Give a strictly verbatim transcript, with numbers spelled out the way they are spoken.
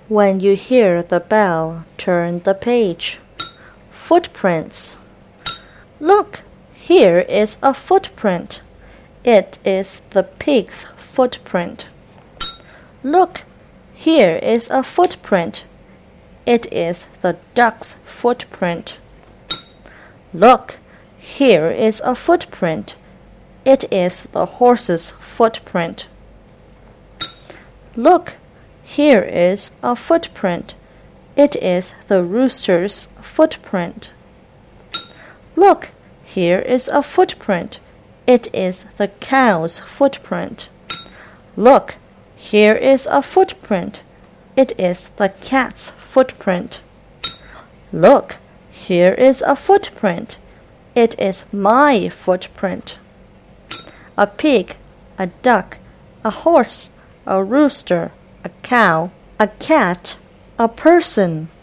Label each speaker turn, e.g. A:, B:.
A: When you hear the bell, turn the page. Footprints. Look, here is a footprint. It is the pig's footprint. Look, here is a footprint. It is the duck's footprint. Look, here is a footprint. It is the horse's footprint. Look, here is a footprint. It is the rooster's footprint. Look, here is a footprint. It is the cow's footprint. Look, here is a footprint. It is the cat's footprint. Look, here is a footprint. It is my footprint. A pig, a duck, a horse, a rooster, a cow, a cat, a person.